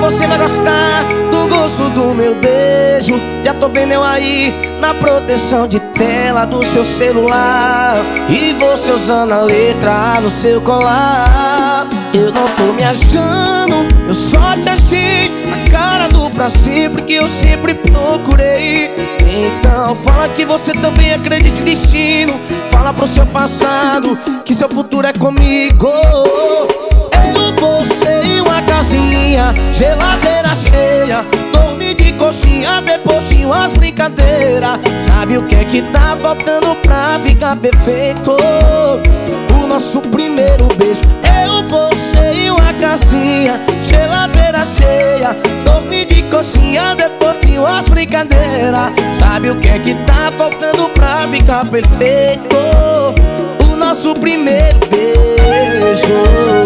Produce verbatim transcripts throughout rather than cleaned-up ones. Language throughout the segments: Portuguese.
você vai gostar do gosto do meu beijo. Já tô vendo eu aí na proteção de tela do seu celular, e você usando a letra no seu colar. Eu não tô me achando, eu só te achei a cara do pra sempre que eu sempre procurei. Então fala que você também acredita em destino. Fala pro seu passado que seu futuro é comigo. Eu, você e uma casinha, geladeira cheia, dormir de coxinha depois de umas brincadeiras. Sabe o que é que tá faltando pra ficar perfeito? O nosso primeiro beijo. Eu, você e uma casinha, geladeira cheia, dormir de coxinha depois de umas brincadeiras. Sabe o que é que tá faltando pra ficar perfeito? O nosso primeiro beijo.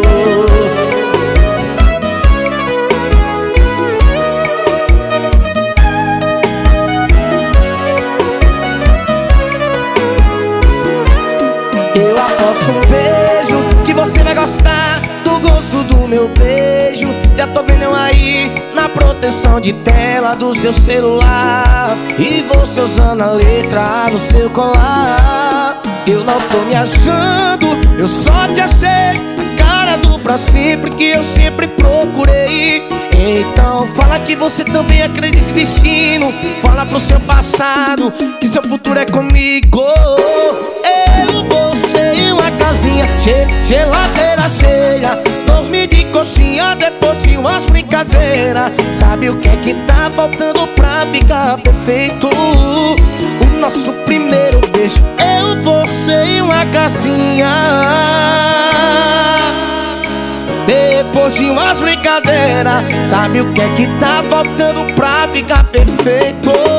Eu aposto um beijo que você vai gostar do gosto do meu beijo. Já tô vendo eu aí na proteção de tela do seu celular, e você usando a letra no seu colar. Eu não tô me achando, eu só te achei a cara do pra sempre que eu sempre procurei. Então fala que você também acredita em destino. Fala pro seu passado que seu futuro é comigo. Eu, você e uma casinha, geladeira cheia, dormir de coxinha depois de umas brincadeiras. Sabe o que é que tá faltando pra ficar perfeito? O nosso primeiro beijo. Eu, você e uma casinha, depois de umas brincadeiras. Sabe o que é que tá faltando pra ficar perfeito?